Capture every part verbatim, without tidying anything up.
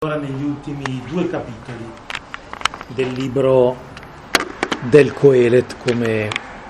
Ora negli ultimi due capitoli del libro del Coelet, come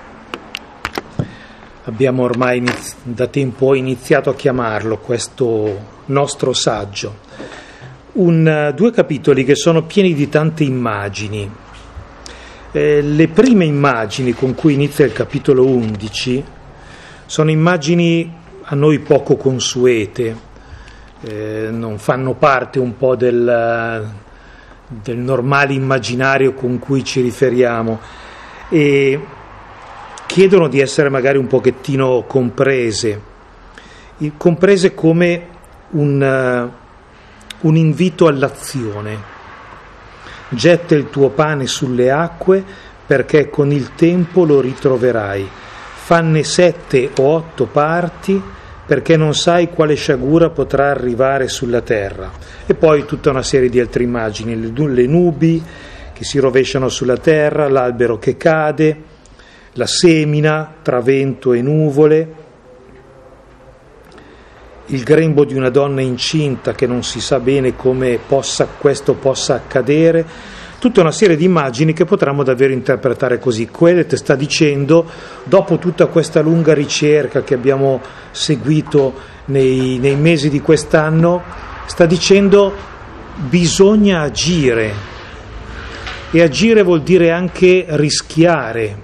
abbiamo ormai inizi- da tempo iniziato a chiamarlo, questo nostro saggio. Un, due capitoli che sono pieni di tante immagini. Eh, le prime immagini con cui inizia il capitolo undici sono immagini a noi poco consuete. Eh, non fanno parte un po' del, del normale immaginario con cui ci riferiamo e chiedono di essere magari un pochettino comprese, comprese come un, uh, un invito all'azione. Getta il tuo pane sulle acque perché con il tempo lo ritroverai. Fanne sette o otto parti perché non sai quale sciagura potrà arrivare sulla terra. E poi tutta una serie di altre immagini, le nubi che si rovesciano sulla terra, l'albero che cade, la semina tra vento e nuvole, il grembo di una donna incinta che non si sa bene come possa, questo possa accadere, tutta una serie di immagini che potremmo davvero interpretare così. Coelet sta dicendo, dopo tutta questa lunga ricerca che abbiamo seguito nei, nei mesi di quest'anno, sta dicendo bisogna agire, e agire vuol dire anche rischiare.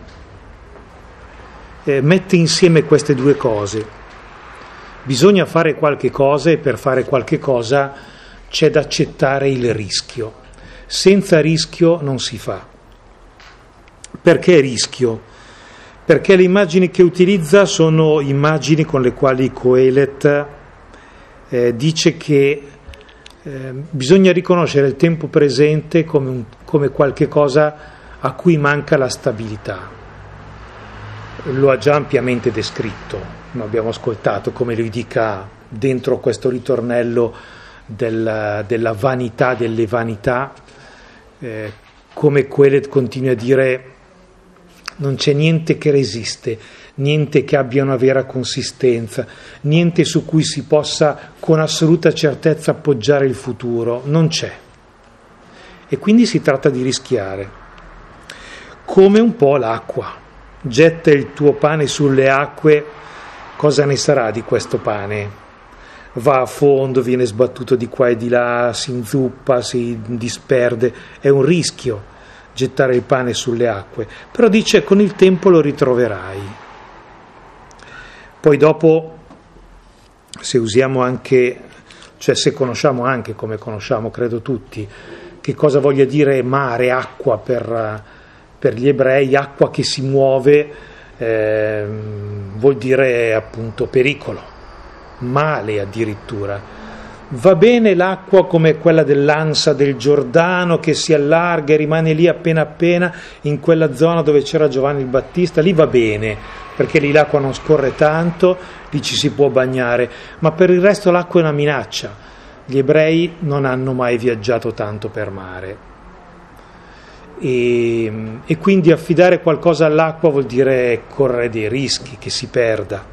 Eh, mette insieme queste due cose. Bisogna fare qualche cosa e per fare qualche cosa c'è da accettare il rischio. Senza rischio non si fa. Perché rischio? Perché le immagini che utilizza sono immagini con le quali Coelet eh, dice che eh, bisogna riconoscere il tempo presente come, un, come qualche cosa a cui manca la stabilità. Lo ha già ampiamente descritto, lo abbiamo ascoltato, come lui dica dentro questo ritornello del, della vanità delle vanità. Eh, come Coelet continua a dire, non c'è niente che resiste, niente che abbia una vera consistenza, niente su cui si possa con assoluta certezza appoggiare il futuro, non c'è. E quindi si tratta di rischiare, come un po' l'acqua. Getta il tuo pane sulle acque, cosa ne sarà di questo pane? Va a fondo, viene sbattuto di qua e di là, si inzuppa, si disperde, è un rischio gettare il pane sulle acque, però dice con il tempo lo ritroverai. Poi dopo, se usiamo anche, cioè se conosciamo anche, come conosciamo credo tutti, che cosa voglia dire mare, acqua per, per gli ebrei, acqua che si muove, eh, vuol dire appunto pericolo, male addirittura. Va bene l'acqua come quella dell'Ansa del Giordano che si allarga e rimane lì appena appena in quella zona dove c'era Giovanni il Battista, lì va bene perché lì l'acqua non scorre tanto, lì ci si può bagnare, ma per il resto l'acqua è una minaccia. Gli ebrei non hanno mai viaggiato tanto per mare e, e quindi affidare qualcosa all'acqua vuol dire correre dei rischi, che si perda.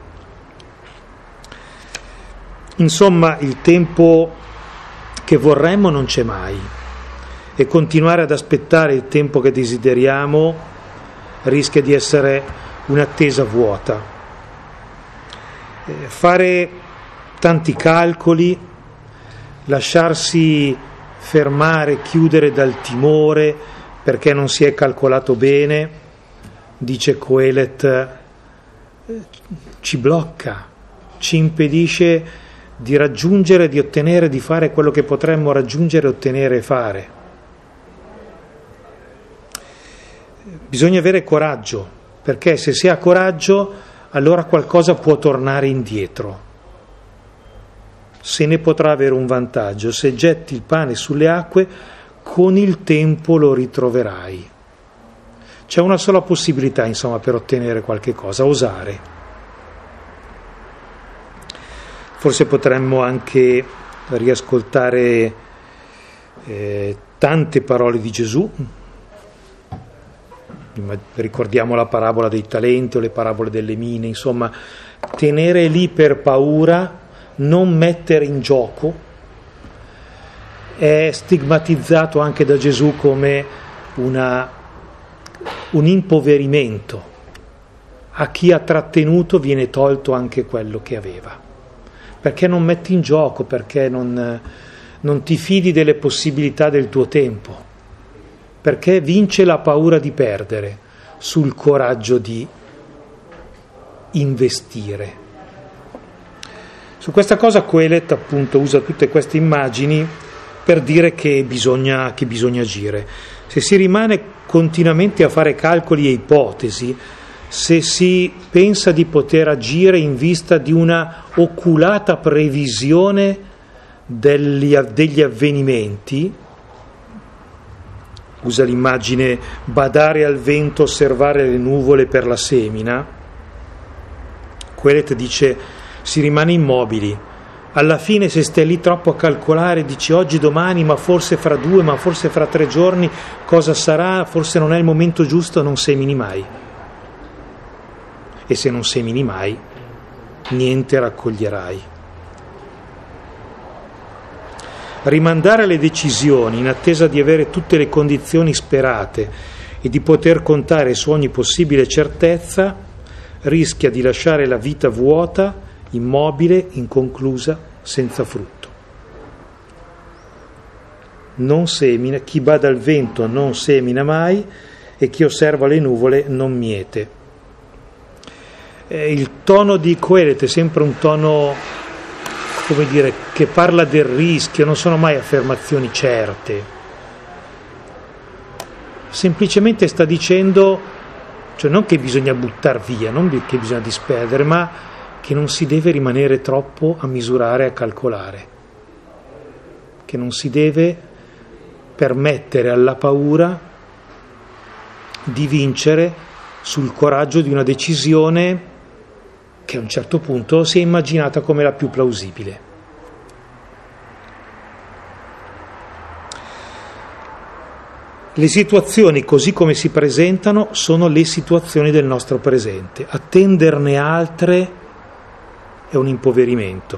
Insomma, il tempo che vorremmo non c'è mai e continuare ad aspettare il tempo che desideriamo rischia di essere un'attesa vuota. Eh, fare tanti calcoli, lasciarsi fermare, chiudere dal timore perché non si è calcolato bene, dice Coelet, eh, ci blocca, ci impedisce di raggiungere, di ottenere, di fare quello che potremmo raggiungere, ottenere e fare. Bisogna avere coraggio, perché se si ha coraggio allora qualcosa può tornare indietro. Se ne potrà avere un vantaggio. Se getti il pane sulle acque, con il tempo lo ritroverai. C'è una sola possibilità, insomma, per ottenere qualche cosa: osare. Forse potremmo anche riascoltare eh, tante parole di Gesù. Ricordiamo la parabola dei talenti o le parabole delle mine, insomma, tenere lì per paura, non mettere in gioco, è stigmatizzato anche da Gesù come una, un impoverimento. A chi ha trattenuto viene tolto anche quello che aveva. Perché non metti in gioco, perché non, non ti fidi delle possibilità del tuo tempo, perché vince la paura di perdere sul coraggio di investire. Su questa cosa Coelet appunto usa tutte queste immagini per dire che bisogna, che bisogna agire. Se si rimane continuamente a fare calcoli e ipotesi, se si pensa di poter agire in vista di una oculata previsione degli, degli avvenimenti, usa l'immagine badare al vento, osservare le nuvole per la semina, Coelet dice si rimane immobili. Alla fine se stai lì troppo a calcolare, dici oggi, domani, ma forse fra due, ma forse fra tre giorni, cosa sarà, forse non è il momento giusto, non semini mai. E se non semini mai, niente raccoglierai. Rimandare le decisioni in attesa di avere tutte le condizioni sperate e di poter contare su ogni possibile certezza rischia di lasciare la vita vuota, immobile, inconclusa, senza frutto. Non semina, chi bada al vento non semina mai e chi osserva le nuvole non miete. Il tono di Coelet è sempre un tono, come dire, che parla del rischio, non sono mai affermazioni certe. Semplicemente sta dicendo, cioè non che bisogna buttar via, non che bisogna disperdere, ma che non si deve rimanere troppo a misurare, a calcolare, che non si deve permettere alla paura di vincere sul coraggio di una decisione che a un certo punto si è immaginata come la più plausibile. Le situazioni così come si presentano sono le situazioni del nostro presente. Attenderne altre è un impoverimento.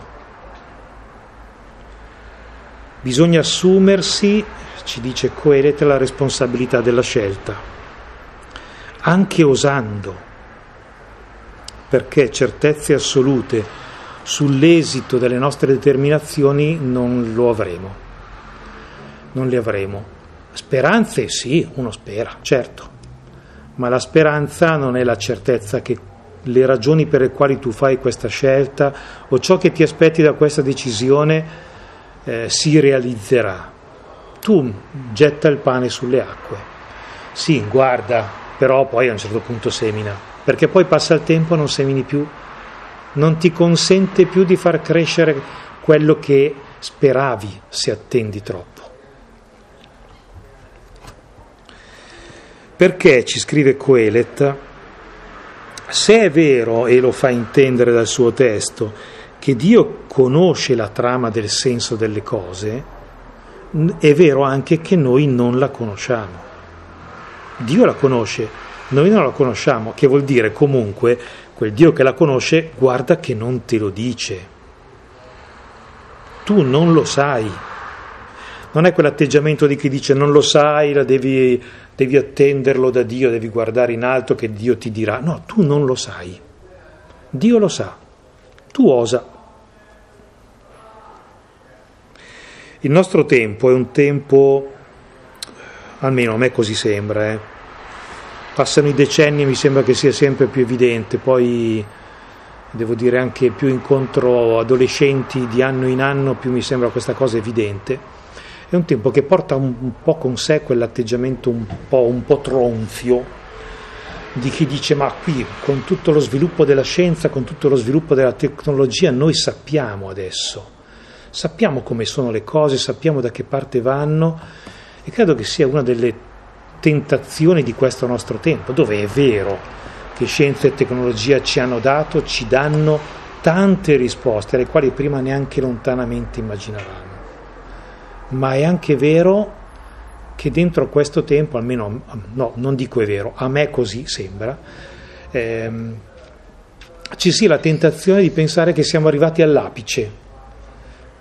Bisogna assumersi, ci dice Coelet, la responsabilità della scelta, anche osando, perché certezze assolute sull'esito delle nostre determinazioni non lo avremo, non le avremo. Speranze sì, uno spera, certo, ma la speranza non è la certezza che le ragioni per le quali tu fai questa scelta o ciò che ti aspetti da questa decisione eh, si realizzerà. Tu getta il pane sulle acque, sì, guarda, però poi a un certo punto semina, perché poi passa il tempo e non semini più, non ti consente più di far crescere quello che speravi se attendi troppo. Perché, ci scrive Coelet, se è vero, e lo fa intendere dal suo testo, che Dio conosce la trama del senso delle cose, è vero anche che noi non la conosciamo. Dio la conosce, noi non la conosciamo, che vuol dire comunque quel Dio che la conosce guarda che non te lo dice. Tu non lo sai. Non è quell'atteggiamento di chi dice non lo sai, la devi, devi attenderlo da Dio, devi guardare in alto che Dio ti dirà. No, tu non lo sai. Dio lo sa. Tu osa. Il nostro tempo è un tempo, almeno a me così sembra, eh. Passano i decenni e mi sembra che sia sempre più evidente, poi devo dire anche più incontro adolescenti di anno in anno, più mi sembra questa cosa evidente. È un tempo che porta un, un po' con sé quell'atteggiamento un po', un po' tronfio di chi dice ma qui con tutto lo sviluppo della scienza, con tutto lo sviluppo della tecnologia noi sappiamo adesso, sappiamo come sono le cose, sappiamo da che parte vanno e credo che sia una delle tentazioni di questo nostro tempo, dove è vero che scienza e tecnologia ci hanno dato, ci danno tante risposte alle quali prima neanche lontanamente immaginavamo. Ma è anche vero che dentro questo tempo, almeno, no, non dico è vero, a me così sembra, ehm, ci sia la tentazione di pensare che siamo arrivati all'apice,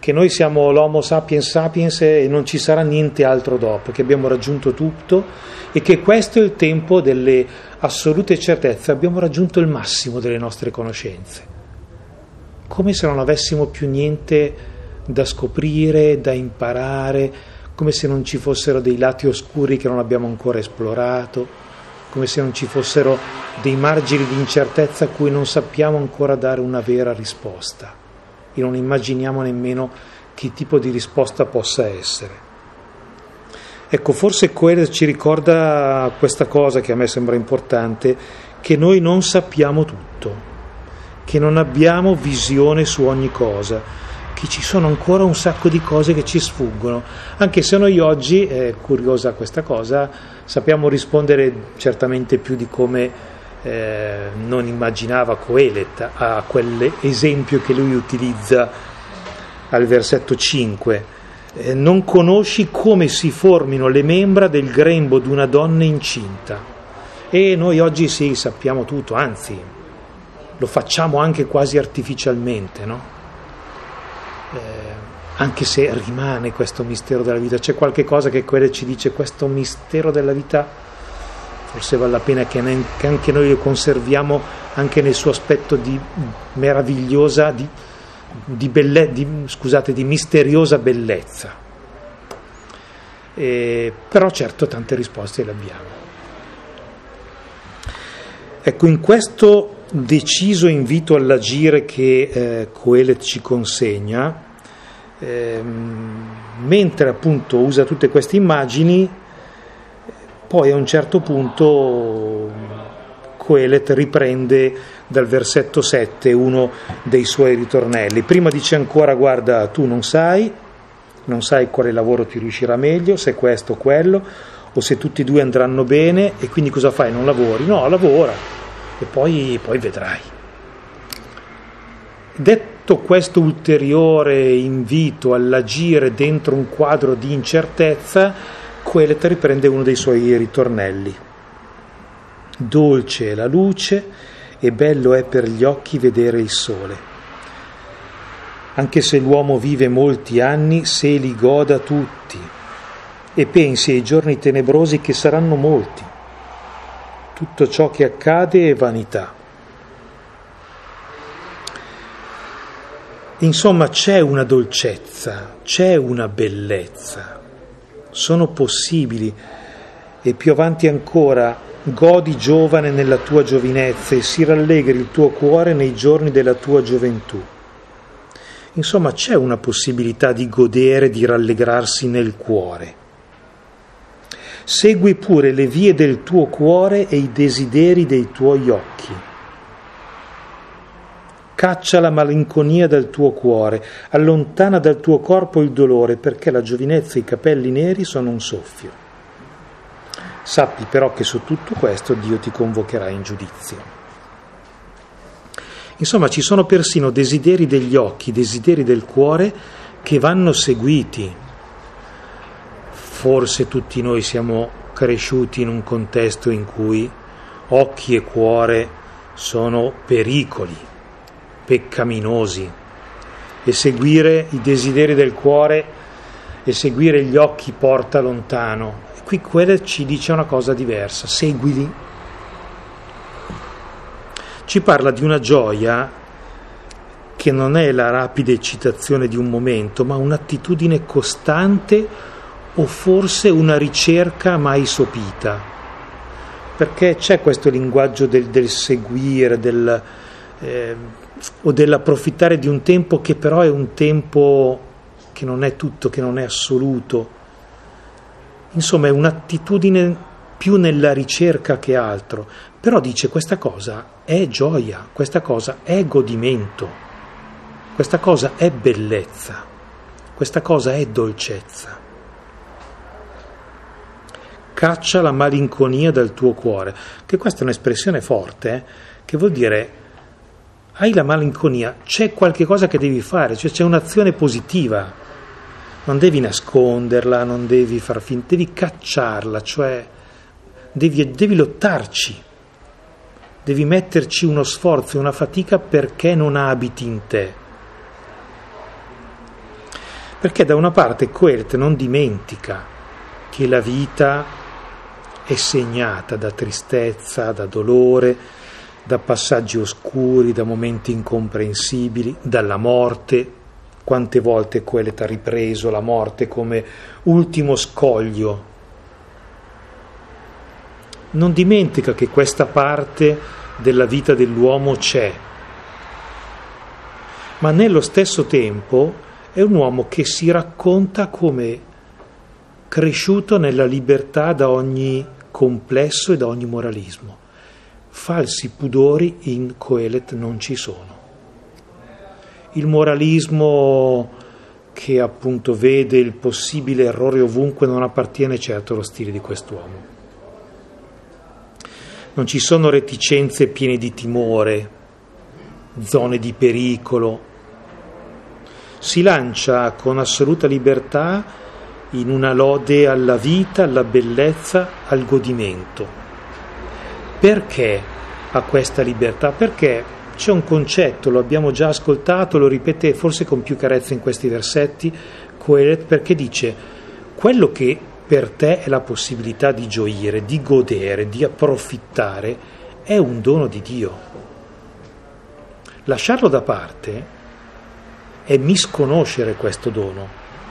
che noi siamo l'Homo sapiens sapiens e non ci sarà niente altro dopo, che abbiamo raggiunto tutto e che questo è il tempo delle assolute certezze, abbiamo raggiunto il massimo delle nostre conoscenze, come se non avessimo più niente da scoprire, da imparare, come se non ci fossero dei lati oscuri che non abbiamo ancora esplorato, come se non ci fossero dei margini di incertezza a cui non sappiamo ancora dare una vera risposta. E non immaginiamo nemmeno che tipo di risposta possa essere. Ecco, forse Coelet ci ricorda questa cosa che a me sembra importante, che noi non sappiamo tutto, che non abbiamo visione su ogni cosa, che ci sono ancora un sacco di cose che ci sfuggono, anche se noi oggi, è curiosa questa cosa, sappiamo rispondere certamente più di come Eh, non immaginava Coelet a quell'esempio che lui utilizza al versetto cinque. Eh, non conosci come si formino le membra del grembo di una donna incinta. E noi oggi sì, sappiamo tutto, anzi lo facciamo anche quasi artificialmente, no? Eh, anche se rimane questo mistero della vita, c'è qualche cosa che Coelet ci dice, questo mistero della vita forse vale la pena che anche noi lo conserviamo anche nel suo aspetto di meravigliosa, di, di, belle, di, scusate, di misteriosa bellezza. E, però certo tante risposte le abbiamo. Ecco, in questo deciso invito all'agire che eh, Coelet ci consegna, eh, mentre appunto usa tutte queste immagini, poi a un certo punto Coelet riprende dal versetto sette uno dei suoi ritornelli. Prima dice ancora, guarda, tu non sai, non sai quale lavoro ti riuscirà meglio, se questo o quello, o se tutti e due andranno bene, e quindi cosa fai? Non lavori? No, lavora, e poi, poi vedrai. Detto questo ulteriore invito all'agire dentro un quadro di incertezza, Coelet riprende uno dei suoi ritornelli. Dolce è la luce e bello è per gli occhi vedere il sole. Anche se l'uomo vive molti anni, se li goda tutti e pensi ai giorni tenebrosi che saranno molti. Tutto ciò che accade è vanità. Insomma, c'è una dolcezza, c'è una bellezza. Sono possibili, e più avanti ancora, godi giovane nella tua giovinezza e si rallegri il tuo cuore nei giorni della tua gioventù. Insomma, c'è una possibilità di godere, di rallegrarsi nel cuore. Segui pure le vie del tuo cuore e i desideri dei tuoi occhi. Caccia la malinconia dal tuo cuore, allontana dal tuo corpo il dolore, perché la giovinezza e i capelli neri sono un soffio. Sappi però che su tutto questo Dio ti convocherà in giudizio. Insomma, ci sono persino desideri degli occhi, desideri del cuore che vanno seguiti. Forse tutti noi siamo cresciuti in un contesto in cui occhi e cuore sono pericoli, peccaminosi, e seguire i desideri del cuore e seguire gli occhi porta lontano. E qui Coelet ci dice una cosa diversa: seguili. Ci parla di una gioia che non è la rapida eccitazione di un momento, ma un'attitudine costante, o forse una ricerca mai sopita, perché c'è questo linguaggio del, del seguire, del eh, o dell'approfittare di un tempo che però è un tempo che non è tutto, che non è assoluto. Insomma, è un'attitudine più nella ricerca che altro. Però dice, questa cosa è gioia, questa cosa è godimento, questa cosa è bellezza, questa cosa è dolcezza. Caccia la malinconia dal tuo cuore, che questa è un'espressione forte, eh, che vuol dire, hai la malinconia, c'è qualche cosa che devi fare, cioè c'è un'azione positiva, non devi nasconderla, non devi far finta, devi cacciarla, cioè devi, devi lottarci, devi metterci uno sforzo e una fatica perché non abiti in te. Perché da una parte Coelet non dimentica che la vita è segnata da tristezza, da dolore, da passaggi oscuri, da momenti incomprensibili, dalla morte. Quante volte Coelet ha ripreso la morte come ultimo scoglio. Non dimentica che questa parte della vita dell'uomo c'è, ma nello stesso tempo è un uomo che si racconta come cresciuto nella libertà da ogni complesso e da ogni moralismo. Falsi pudori in Coelet non ci sono. Il moralismo che appunto vede il possibile errore ovunque non appartiene certo allo stile di quest'uomo. Non ci sono reticenze piene di timore, zone di pericolo. Si lancia con assoluta libertà in una lode alla vita, alla bellezza, al godimento. Perché ha questa libertà? Perché c'è un concetto, lo abbiamo già ascoltato, lo ripete forse con più carezza in questi versetti, Coelet, perché dice: quello che per te è la possibilità di gioire, di godere, di approfittare, è un dono di Dio. Lasciarlo da parte è misconoscere questo dono,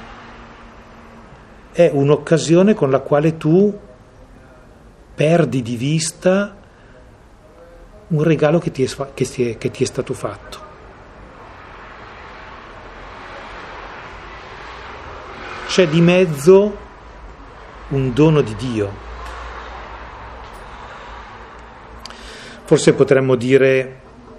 è un'occasione con la quale tu perdi di vista un regalo che ti è, che ti è, che ti è stato fatto. C'è di mezzo un dono di Dio. Forse potremmo dire,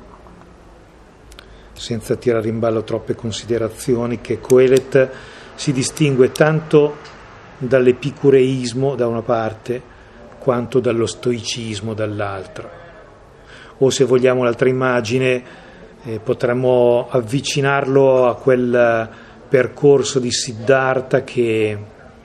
senza tirare in ballo troppe considerazioni, che Coelet si distingue tanto dall'epicureismo da una parte quanto dallo stoicismo dall'altra. O se vogliamo l'altra immagine, eh, potremmo avvicinarlo a quel percorso di Siddhartha che,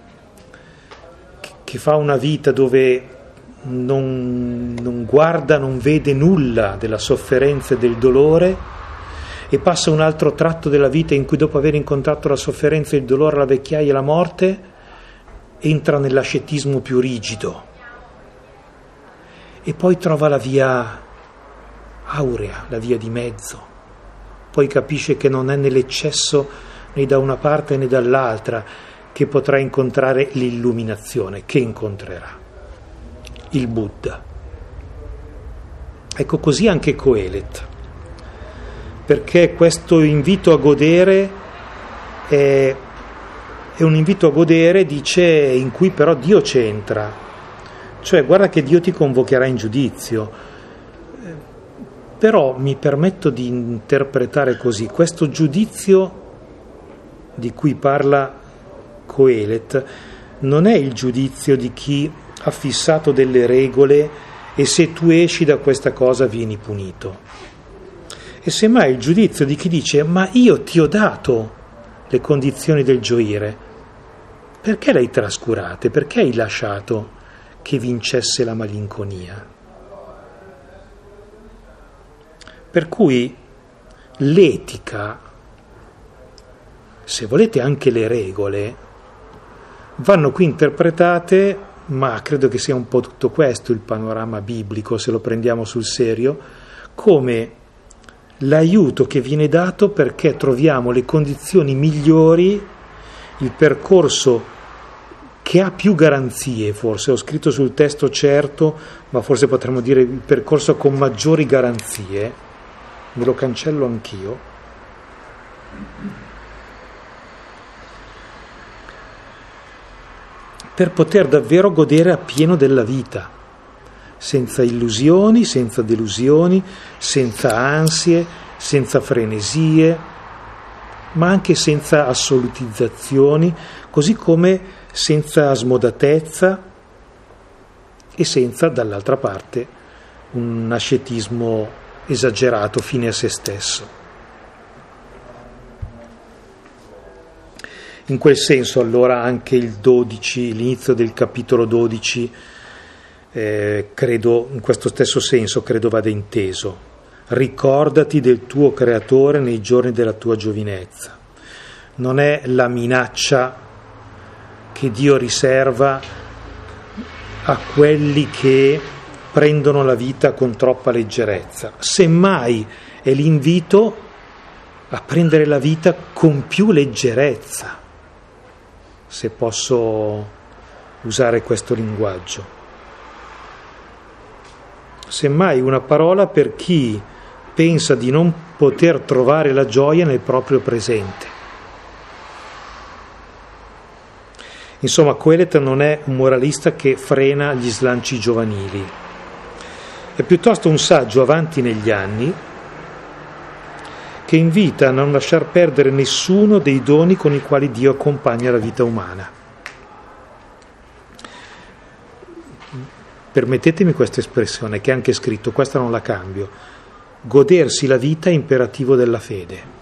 che fa una vita dove non, non guarda, non vede nulla della sofferenza e del dolore, e passa un altro tratto della vita in cui, dopo aver incontrato la sofferenza, il dolore, la vecchiaia e la morte, entra nell'ascetismo più rigido e poi trova la via aurea, la via di mezzo. Poi capisce che non è nell'eccesso né da una parte né dall'altra che potrà incontrare l'illuminazione, che incontrerà il Buddha. Ecco, così anche Coelet, perché questo invito a godere è, è un invito a godere, dice, in cui però Dio c'entra, cioè guarda che Dio ti convocherà in giudizio. Però mi permetto di interpretare così: questo giudizio di cui parla Coelet non è il giudizio di chi ha fissato delle regole e se tu esci da questa cosa vieni punito, e semmai il giudizio di chi dice: ma io ti ho dato le condizioni del gioire, perché le hai trascurate, perché hai lasciato che vincesse la malinconia? Per cui l'etica, se volete anche le regole, vanno qui interpretate, ma credo che sia un po' tutto questo il panorama biblico, se lo prendiamo sul serio, come l'aiuto che viene dato perché troviamo le condizioni migliori, il percorso che ha più garanzie. Forse ho scritto sul testo certo, ma forse potremmo dire il percorso con maggiori garanzie. Me lo cancello anch'io. Per poter davvero godere appieno della vita, senza illusioni, senza delusioni, senza ansie, senza frenesie, ma anche senza assolutizzazioni, così come senza smodatezza e senza, dall'altra parte, un ascetismo esagerato, fine a se stesso. In quel senso allora anche il dodici, l'inizio del capitolo dodici, eh, credo, in questo stesso senso credo vada inteso. Ricordati del tuo Creatore nei giorni della tua giovinezza. non è la minaccia che Dio riserva a quelli che prendono la vita con troppa leggerezza. Semmai è l'invito a prendere la vita con più leggerezza, se posso usare questo linguaggio. Semmai una parola per chi pensa di non poter trovare la gioia nel proprio presente. Insomma, Coelet non è un moralista che frena gli slanci giovanili, è piuttosto un saggio avanti negli anni che invita a non lasciar perdere nessuno dei doni con i quali Dio accompagna la vita umana. Permettetemi questa espressione, che è anche scritto, questa non la cambio: godersi la vita è imperativo della fede.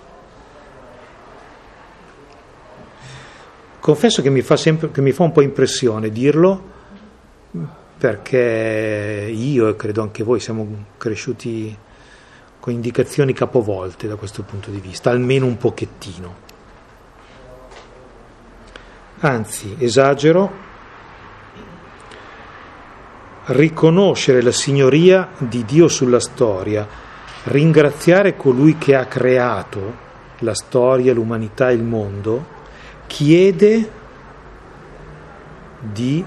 Confesso che mi fa sempre, che mi fa un po' impressione dirlo, perché io e credo anche voi siamo cresciuti con indicazioni capovolte da questo punto di vista, almeno un pochettino. Anzi, esagero, riconoscere la signoria di Dio sulla storia, ringraziare colui che ha creato la storia, l'umanità e il mondo, chiede di,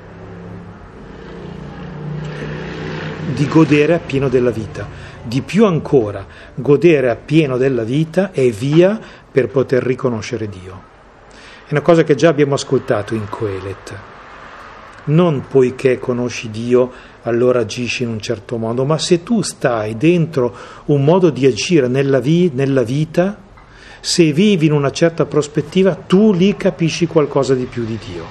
di godere appieno della vita. Di più ancora, godere appieno della vita è via per poter riconoscere Dio. È una cosa che già abbiamo ascoltato in Coelet. Non poiché conosci Dio allora agisci in un certo modo, ma se tu stai dentro un modo di agire nella, vi- nella vita, se vivi in una certa prospettiva, tu lì capisci qualcosa di più di Dio.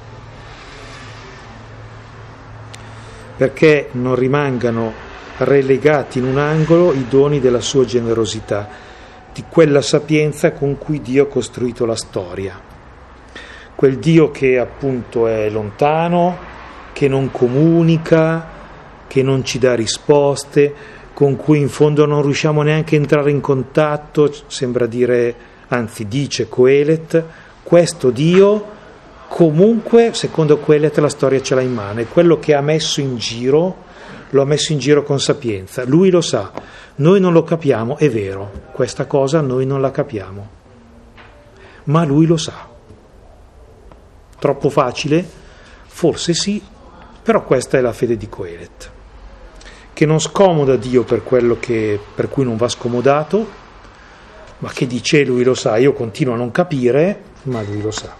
Perché non rimangano relegati in un angolo i doni della sua generosità, di quella sapienza con cui Dio ha costruito la storia. Quel Dio che appunto è lontano, che non comunica, che non ci dà risposte, con cui in fondo non riusciamo neanche a entrare in contatto, sembra dire, anzi dice Coelet, questo Dio comunque, secondo Coelet, la storia ce l'ha in mano, e quello che ha messo in giro, lo ha messo in giro con sapienza, lui lo sa, noi non lo capiamo, è vero, questa cosa noi non la capiamo, ma lui lo sa. Troppo facile? Forse sì, però questa è la fede di Coelet, che non scomoda Dio per quello che, per cui non va scomodato, ma che dice lui lo sa, io continuo a non capire, ma lui lo sa.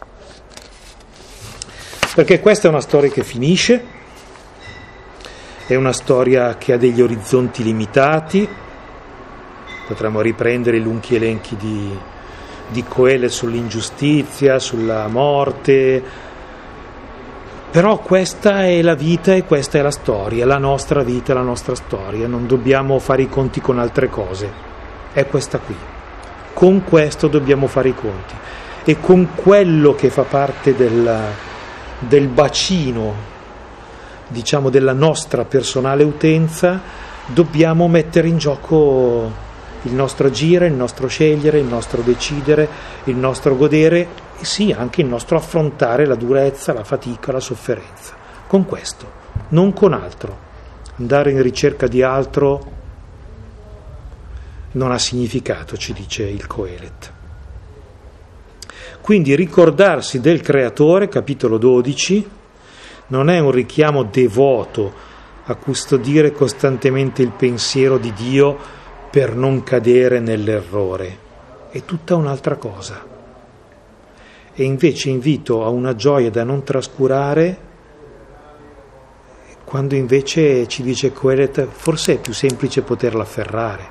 Perché questa è una storia che finisce, è una storia che ha degli orizzonti limitati, potremmo riprendere i lunghi elenchi di, di Coelet sull'ingiustizia, sulla morte, però questa è la vita e questa è la storia, la nostra vita e la nostra storia, non dobbiamo fare i conti con altre cose, è questa qui, con questo dobbiamo fare i conti, e con quello che fa parte del, del bacino, diciamo della nostra personale utenza, dobbiamo mettere in gioco il nostro agire, il nostro scegliere, il nostro decidere, il nostro godere, e sì, anche il nostro affrontare la durezza, la fatica, la sofferenza. Con questo, non con altro. Andare in ricerca di altro non ha significato, ci dice il Coelet. Quindi ricordarsi del Creatore, capitolo dodici, non è un richiamo devoto a custodire costantemente il pensiero di Dio per non cadere nell'errore, è tutta un'altra cosa. E invece invito a una gioia da non trascurare, quando invece ci dice Coelet, forse è più semplice poterla afferrare,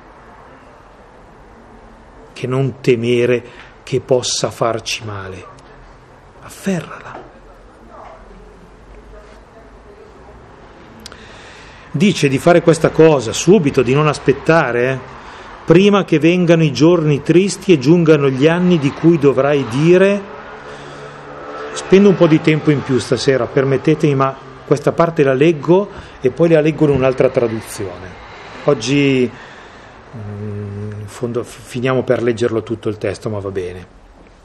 che non temere che possa farci male. Afferrala. Dice di fare questa cosa subito, di non aspettare, eh? prima che vengano i giorni tristi e giungano gli anni di cui dovrai dire. Spendo un po' di tempo in più stasera, permettetemi, ma questa parte la leggo e poi la leggo in un'altra traduzione. Oggi in fondo finiamo per leggerlo tutto il testo, ma va bene.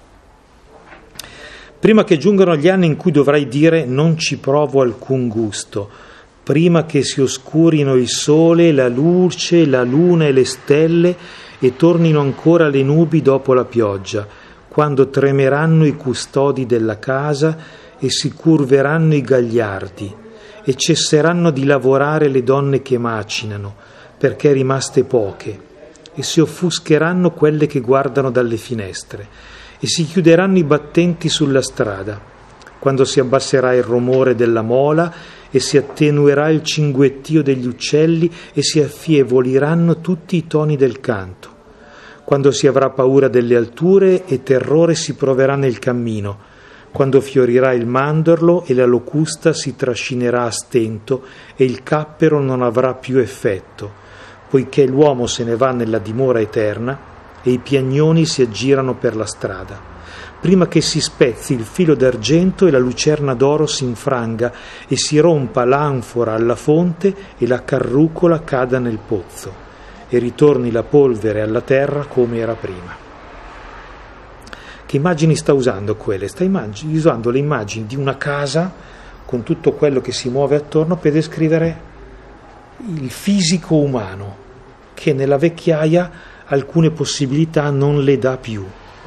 prima che giungano gli anni in cui dovrai dire non ci provo alcun gusto, prima che si oscurino il sole, la luce, la luna e le stelle e tornino ancora le nubi dopo la pioggia, quando tremeranno i custodi della casa e si curveranno i gagliardi e cesseranno di lavorare le donne che macinano, perché rimaste poche, e si offuscheranno quelle che guardano dalle finestre, e si chiuderanno i battenti sulla strada, quando si abbasserà il rumore della mola e si attenuerà il cinguettio degli uccelli e si affievoliranno tutti i toni del canto, quando si avrà paura delle alture e terrore si proverà nel cammino, quando fiorirà il mandorlo e la locusta si trascinerà a stento e il cappero non avrà più effetto, poiché l'uomo se ne va nella dimora eterna e i piagnoni si aggirano per la strada, prima che si spezzi il filo d'argento e la lucerna d'oro si infranga e si rompa l'anfora alla fonte e la carrucola cada nel pozzo e ritorni la polvere alla terra come era prima. Che immagini sta usando quelle? Sta immagini, usando le immagini di una casa con tutto quello che si muove attorno per descrivere il fisico umano, che nella vecchiaia alcune possibilità non le dà più.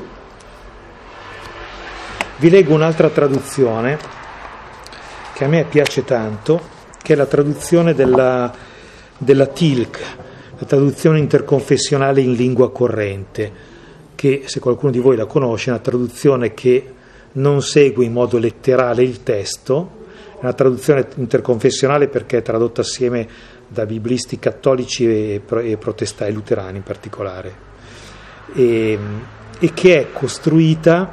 Vi leggo un'altra traduzione che a me piace tanto, che è la traduzione della, della Tilk, la traduzione interconfessionale in lingua corrente, che se qualcuno di voi la conosce è una traduzione che non segue in modo letterale il testo, è una traduzione interconfessionale perché è tradotta assieme da biblisti cattolici e, e protestanti, luterani in particolare, e, e che è costruita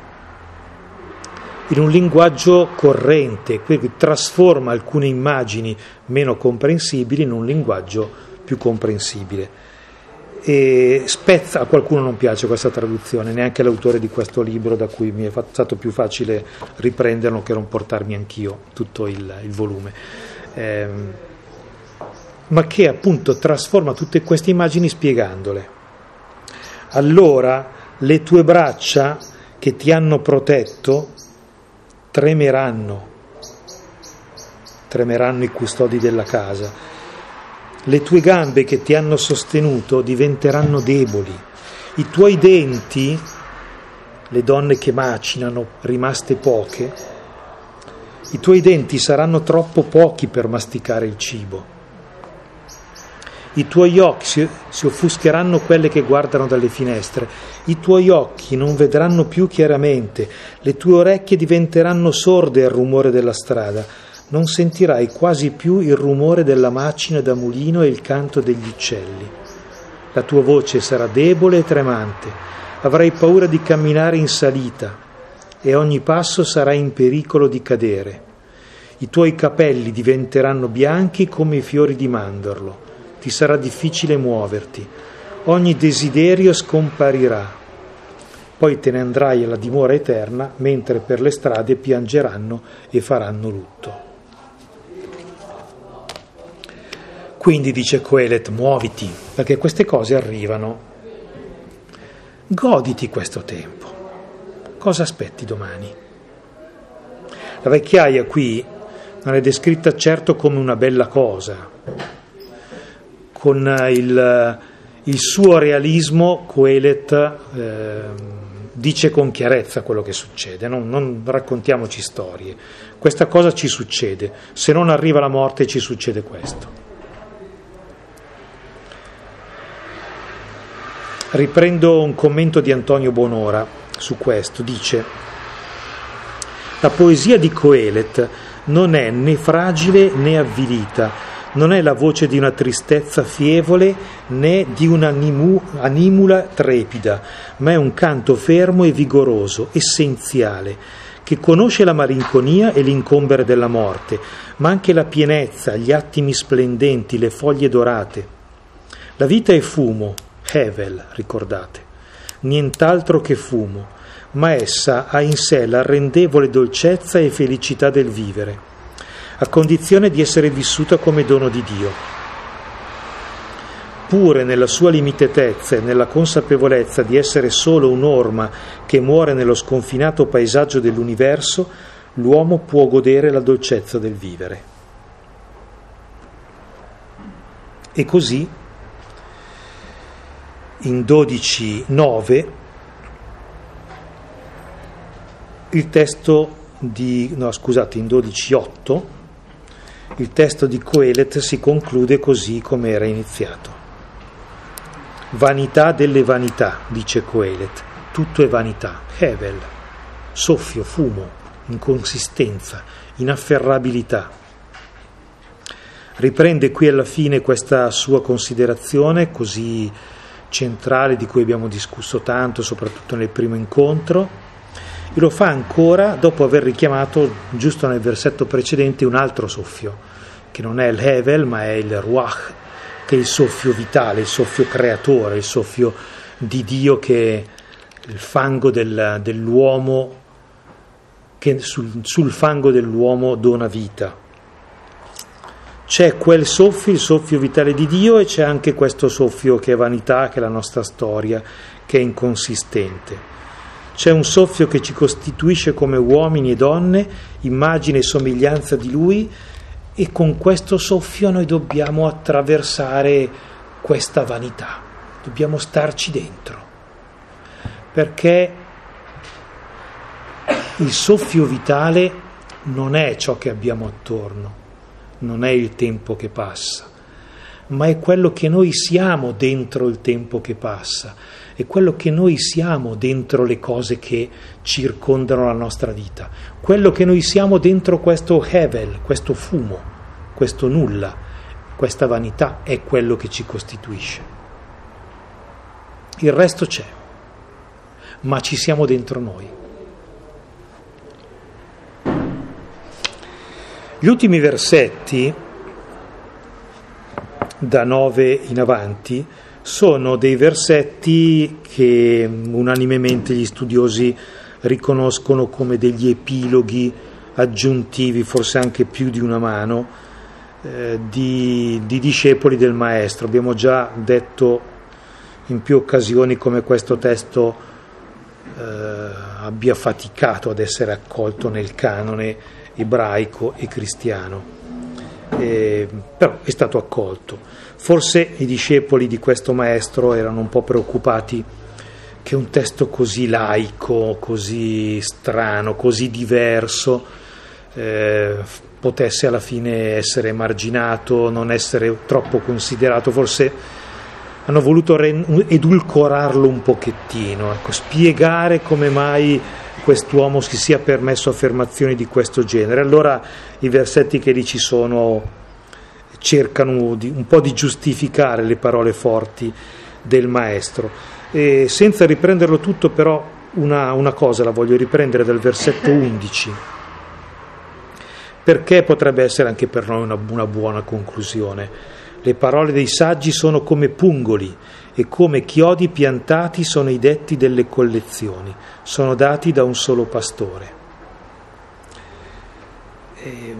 in un linguaggio corrente, quindi trasforma alcune immagini meno comprensibili in un linguaggio più comprensibile. E spezza, a qualcuno non piace questa traduzione, neanche l'autore di questo libro, da cui mi è stato più facile riprenderlo che non portarmi anch'io tutto il, il volume, eh, ma che appunto trasforma tutte queste immagini spiegandole. Allora le tue braccia che ti hanno protetto tremeranno, tremeranno i custodi della casa. Le tue gambe che ti hanno sostenuto diventeranno deboli, i tuoi denti, le donne che macinano, rimaste poche, i tuoi denti saranno troppo pochi per masticare il cibo, i tuoi occhi si, si offuscheranno quelle che guardano dalle finestre, i tuoi occhi non vedranno più chiaramente, le tue orecchie diventeranno sorde al rumore della strada, non sentirai quasi più il rumore della macina da mulino e il canto degli uccelli. La tua voce sarà debole e tremante, avrai paura di camminare in salita e ogni passo sarai in pericolo di cadere. I tuoi capelli diventeranno bianchi come i fiori di mandorlo, ti sarà difficile muoverti, ogni desiderio scomparirà. Poi te ne andrai alla dimora eterna, mentre per le strade piangeranno e faranno lutto. Quindi dice Coelet, muoviti, perché queste cose arrivano. Goditi questo tempo. Cosa aspetti domani? La vecchiaia qui non è descritta certo come una bella cosa. Con il, il suo realismo Coelet eh, dice con chiarezza quello che succede, non, non raccontiamoci storie. Questa cosa ci succede, se non arriva la morte ci succede questo. Riprendo un commento di Antonio Bonora su questo, dice: la poesia di Coelet non è né fragile né avvilita, non è la voce di una tristezza fievole né di un'animula trepida, ma è un canto fermo e vigoroso, essenziale, che conosce la malinconia e l'incombere della morte, ma anche la pienezza, gli attimi splendenti, le foglie dorate. La vita è fumo, Hevel, ricordate, nient'altro che fumo, ma essa ha in sé l'arrendevole dolcezza e felicità del vivere, a condizione di essere vissuta come dono di Dio. Pure nella sua limitatezza e nella consapevolezza di essere solo un'orma che muore nello sconfinato paesaggio dell'universo, l'uomo può godere la dolcezza del vivere. E così, in dodici nove, il testo di, no scusate, in dodici otto, il testo di Coelet si conclude così come era iniziato. Vanità delle vanità, dice Coelet, tutto è vanità, hevel, soffio, fumo, inconsistenza, inafferrabilità. Riprende qui alla fine questa sua considerazione così centrale di cui abbiamo discusso tanto, soprattutto nel primo incontro, e lo fa ancora dopo aver richiamato, giusto nel versetto precedente, un altro soffio, che non è il hevel ma è il ruach, che è il soffio vitale, il soffio creatore, il soffio di Dio, che è il fango del, dell'uomo, che sul, sul fango dell'uomo dona vita. C'è quel soffio, il soffio vitale di Dio, e c'è anche questo soffio che è vanità, che è la nostra storia, che è inconsistente. C'è un soffio che ci costituisce come uomini e donne, immagine e somiglianza di Lui, e con questo soffio noi dobbiamo attraversare questa vanità, dobbiamo starci dentro, perché il soffio vitale non è ciò che abbiamo attorno, non è il tempo che passa, ma è quello che noi siamo dentro il tempo che passa, è quello che noi siamo dentro le cose che circondano la nostra vita, quello che noi siamo dentro questo hevel, questo fumo, questo nulla, questa vanità è quello che ci costituisce. Il resto c'è, ma ci siamo dentro noi. Gli ultimi versetti, da nove in avanti, sono dei versetti che unanimemente gli studiosi riconoscono come degli epiloghi aggiuntivi, forse anche più di una mano, eh, di, di discepoli del Maestro. Abbiamo già detto in più occasioni come questo testo eh, abbia faticato ad essere accolto nel canone ebraico e cristiano, eh, però è stato accolto. Forse i discepoli di questo maestro erano un po' preoccupati che un testo così laico, così strano, così diverso eh, potesse alla fine essere emarginato, non essere troppo considerato. Forse hanno voluto edulcorarlo un pochettino, ecco, spiegare come mai quest'uomo si sia permesso affermazioni di questo genere. Allora i versetti che lì ci sono cercano di, un po' di giustificare le parole forti del maestro. E senza riprenderlo tutto, però una, una cosa la voglio riprendere dal versetto undici, perché potrebbe essere anche per noi una, una buona conclusione. Le parole dei saggi sono come pungoli, e come chiodi piantati sono i detti delle collezioni, sono dati da un solo pastore. E,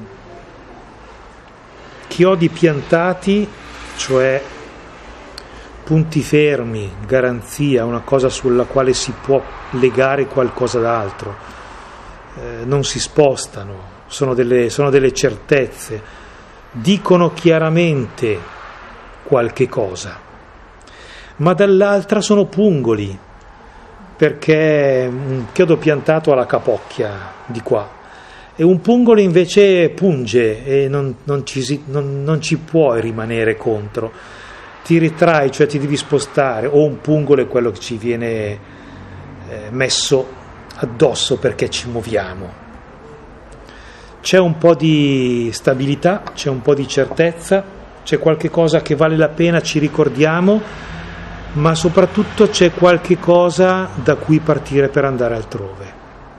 chiodi piantati, cioè punti fermi, garanzia, una cosa sulla quale si può legare qualcosa d'altro, eh, non si spostano, sono delle, sono delle certezze, dicono chiaramente qualche cosa, ma dall'altra sono pungoli, perché un chiodo piantato ha la capocchia di qua, e un pungolo invece punge e non, non, ci, non, non ci puoi rimanere contro, ti ritrai, cioè ti devi spostare, o un pungolo è quello che ci viene eh, messo addosso perché ci muoviamo. C'è un po' di stabilità, c'è un po' di certezza, c'è qualche cosa che vale la pena, ci ricordiamo, ma soprattutto c'è qualche cosa da cui partire per andare altrove.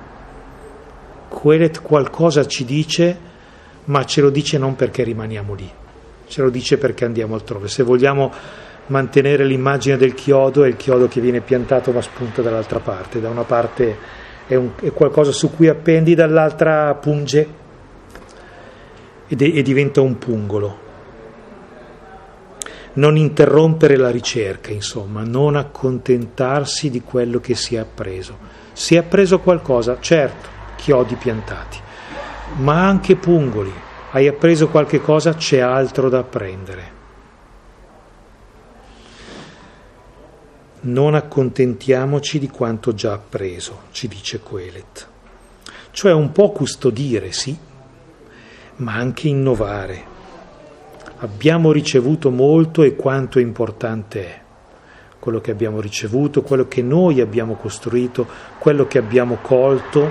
Coelet qualcosa ci dice, ma ce lo dice non perché rimaniamo lì, ce lo dice perché andiamo altrove. Se vogliamo mantenere l'immagine del chiodo, è il chiodo che viene piantato ma spunta dall'altra parte, da una parte è, un, è qualcosa su cui appendi, dall'altra punge ed è, e diventa un pungolo. non interrompere la ricerca, insomma, non accontentarsi di quello che si è appreso. Si è appreso qualcosa, certo, chiodi piantati, ma anche pungoli. Hai appreso qualche cosa, c'è altro da apprendere. Non accontentiamoci di quanto già appreso, ci dice Coelet. Cioè un po' custodire, sì, ma anche innovare. Abbiamo ricevuto molto e quanto importante è quello che abbiamo ricevuto, quello che noi abbiamo costruito, quello che abbiamo colto,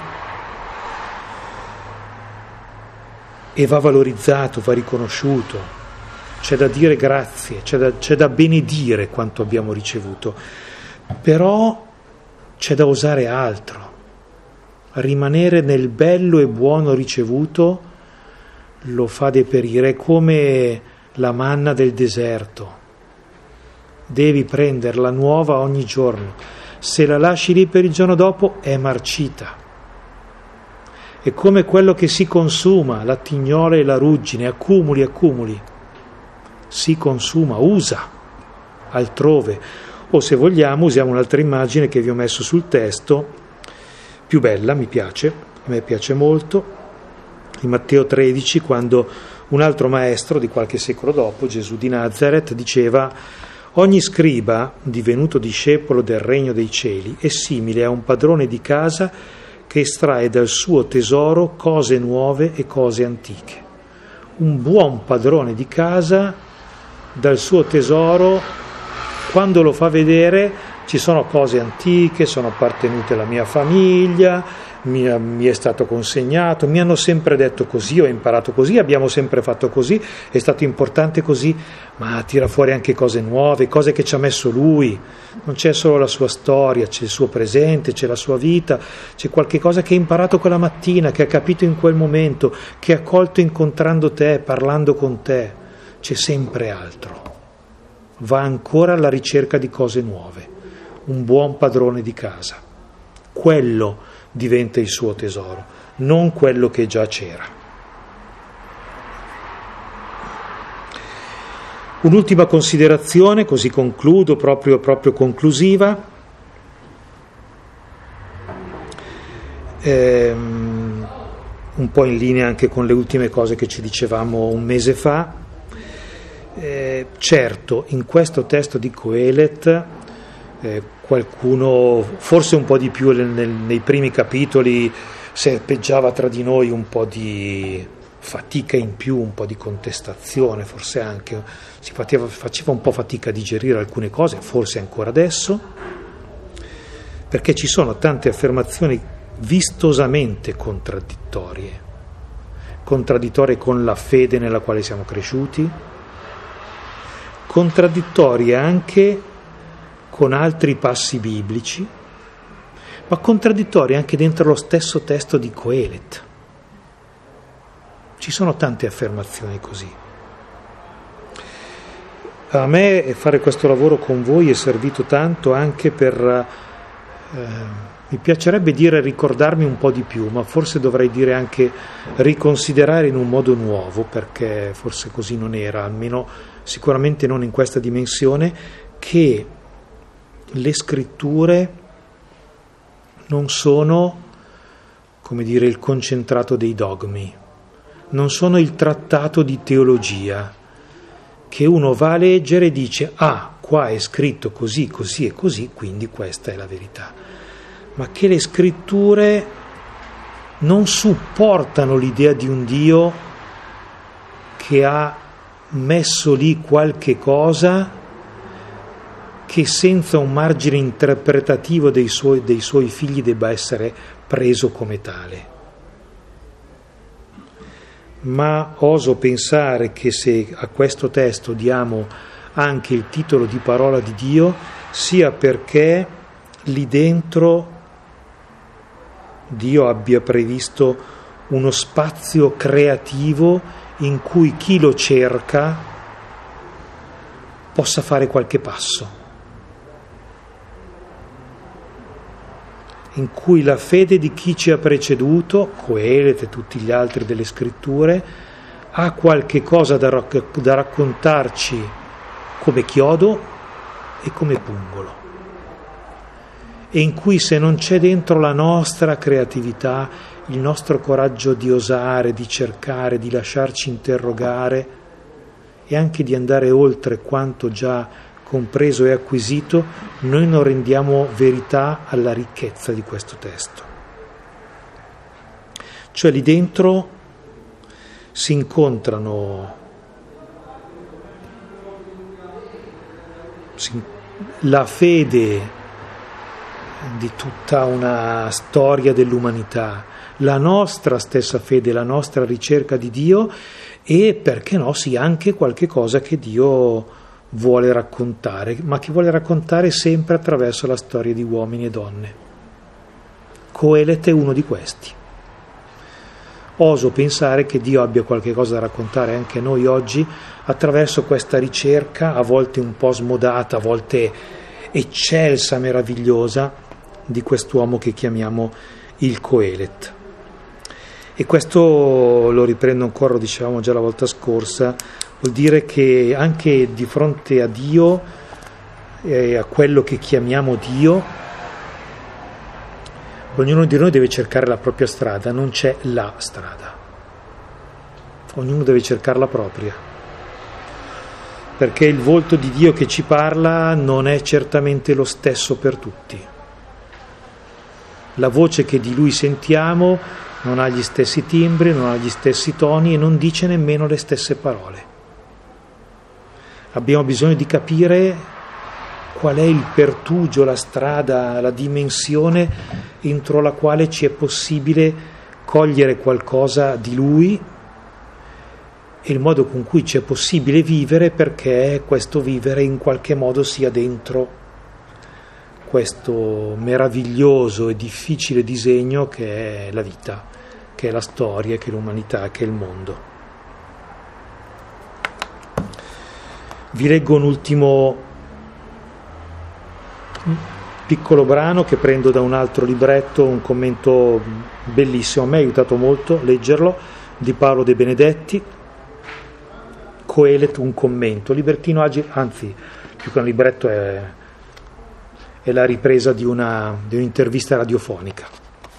e va valorizzato, va riconosciuto. C'è da dire grazie, c'è da, c'è da benedire quanto abbiamo ricevuto, però c'è da osare altro, rimanere nel bello e buono ricevuto lo fa deperire, è come la manna del deserto, devi prenderla nuova ogni giorno, se la lasci lì per il giorno dopo è marcita. È come quello che si consuma, la tignola e la ruggine, accumuli, accumuli, si consuma, usa altrove. O se vogliamo usiamo un'altra immagine che vi ho messo sul testo, più bella, mi piace, a me piace molto, in Matteo tredici, quando un altro maestro di qualche secolo dopo, Gesù di Nazaret, diceva: ogni scriba, divenuto discepolo del regno dei cieli, è simile a un padrone di casa che estrae dal suo tesoro cose nuove e cose antiche. Un buon padrone di casa, dal suo tesoro, quando lo fa vedere, ci sono cose antiche, sono appartenute alla mia famiglia, mi, mi è stato consegnato, mi hanno sempre detto così, ho imparato così, abbiamo sempre fatto così, è stato importante così, ma tira fuori anche cose nuove, cose che ci ha messo lui. Non c'è solo la sua storia, c'è il suo presente, c'è la sua vita, c'è qualche cosa che ha imparato quella mattina, che ha capito in quel momento, che ha colto incontrando te, parlando con te. C'è sempre altro. Va ancora alla ricerca di cose nuove. Un buon padrone di casa. Quello diventa il suo tesoro, non quello che già c'era. Un'ultima considerazione, così concludo, proprio, proprio conclusiva. Ehm, un po' in linea anche con le ultime cose che ci dicevamo un mese fa. Eh, certo, in questo testo di Coelet eh, qualcuno, forse un po' di più nel, nel, nei primi capitoli, serpeggiava tra di noi un po' di fatica in più, un po' di contestazione, forse anche si faceva, faceva un po' fatica a digerire alcune cose, forse ancora adesso, perché ci sono tante affermazioni vistosamente contraddittorie, contraddittorie con la fede nella quale siamo cresciuti, contraddittorie anche con altri passi biblici, ma contraddittorie anche dentro lo stesso testo di Coelet. Ci sono tante affermazioni così. A me fare questo lavoro con voi è servito tanto anche per, eh, mi piacerebbe dire ricordarmi un po' di più, ma forse dovrei dire anche riconsiderare in un modo nuovo, perché forse così non era, almeno sicuramente non in questa dimensione, che le scritture non sono, come dire, il concentrato dei dogmi, non sono il trattato di teologia che uno va a leggere e dice: ah, qua è scritto così, così e così, quindi questa è la verità. Ma che le scritture non supportano l'idea di un Dio che ha messo lì qualche cosa che senza un margine interpretativo dei suoi, dei suoi figli debba essere preso come tale. Ma oso pensare che se a questo testo diamo anche il titolo di parola di Dio, sia perché lì dentro Dio abbia previsto uno spazio creativo in cui chi lo cerca possa fare qualche passo, in cui la fede di chi ci ha preceduto, Coelet e tutti gli altri delle scritture, ha qualche cosa da, rac- da raccontarci come chiodo e come pungolo, e in cui se non c'è dentro la nostra creatività, il nostro coraggio di osare, di cercare, di lasciarci interrogare e anche di andare oltre quanto già compreso e acquisito, noi non rendiamo verità alla ricchezza di questo testo. Cioè lì dentro si incontrano si, la fede di tutta una storia dell'umanità, la nostra stessa fede, la nostra ricerca di Dio e, perché no, sì, anche qualche cosa che Dio vuole raccontare, ma che vuole raccontare sempre attraverso la storia di uomini e donne. Coelet è uno di questi. Oso pensare che Dio abbia qualche cosa da raccontare anche a noi oggi attraverso questa ricerca, a volte un po' smodata, a volte eccelsa, meravigliosa, di quest'uomo che chiamiamo il Coelet. E questo lo riprendo ancora, lo dicevamo già la volta scorsa, vuol dire che anche di fronte a Dio e a quello che chiamiamo Dio, ognuno di noi deve cercare la propria strada, non c'è la strada. Ognuno deve cercare la propria. Perché il volto di Dio che ci parla non è certamente lo stesso per tutti. La voce che di Lui sentiamo non ha gli stessi timbri, non ha gli stessi toni e non dice nemmeno le stesse parole. Abbiamo bisogno di capire qual è il pertugio, la strada, la dimensione entro la quale ci è possibile cogliere qualcosa di Lui e il modo con cui ci è possibile vivere, perché questo vivere in qualche modo sia dentro questo meraviglioso e difficile disegno che è la vita, che è la storia, che è l'umanità, che è il mondo. Vi leggo un ultimo piccolo brano che prendo da un altro libretto, un commento bellissimo, a me ha aiutato molto leggerlo, di Paolo De Benedetti, Coelet, un commento, libertino agile, anzi più che un libretto è, è la ripresa di, una, di un'intervista radiofonica.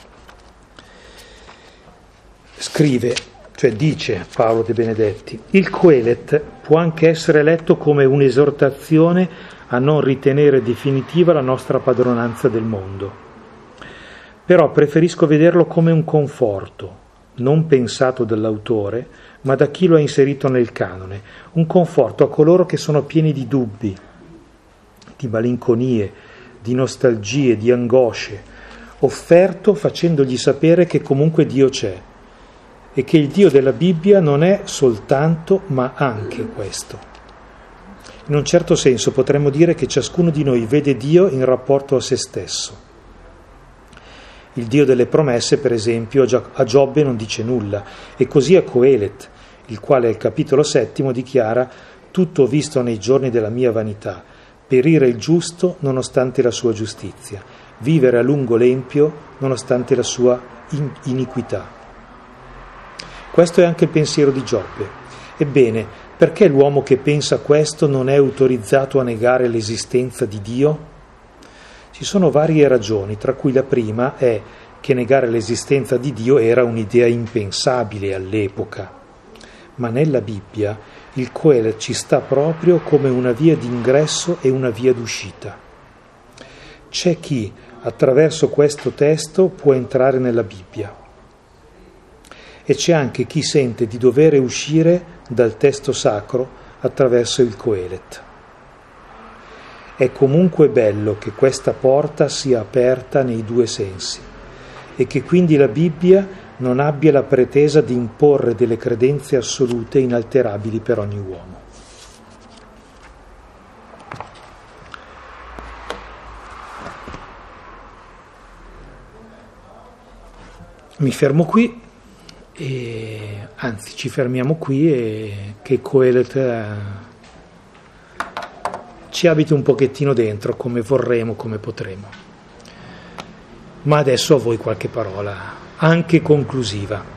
Scrive, cioè dice Paolo De Benedetti, il Coelet può anche essere letto come un'esortazione a non ritenere definitiva la nostra padronanza del mondo. Però preferisco vederlo come un conforto, non pensato dall'autore, ma da chi lo ha inserito nel canone, un conforto a coloro che sono pieni di dubbi, di malinconie, di nostalgie, di angosce, offerto facendogli sapere che comunque Dio c'è e che il Dio della Bibbia non è soltanto, ma anche questo. In un certo senso potremmo dire che ciascuno di noi vede Dio in rapporto a se stesso. Il Dio delle promesse, per esempio, a Giobbe non dice nulla, e così a Coelet, il quale al capitolo settimo dichiara: tutto ho visto nei giorni della mia vanità, perire il giusto nonostante la sua giustizia, vivere a lungo l'empio nonostante la sua iniquità. Questo è anche il pensiero di Giobbe. Ebbene, perché l'uomo che pensa questo non è autorizzato a negare l'esistenza di Dio? Ci sono varie ragioni, tra cui la prima è che negare l'esistenza di Dio era un'idea impensabile all'epoca. Ma nella Bibbia il Coelet ci sta proprio come una via d'ingresso e una via d'uscita. C'è chi attraverso questo testo può entrare nella Bibbia. E c'è anche chi sente di dover uscire dal testo sacro attraverso il Coelet. È comunque bello che questa porta sia aperta nei due sensi e che quindi la Bibbia non abbia la pretesa di imporre delle credenze assolute inalterabili per ogni uomo. Mi fermo qui. E anzi ci fermiamo qui e che Coelet eh, ci abiti un pochettino dentro come vorremo, come potremo. Ma adesso a voi qualche parola anche conclusiva.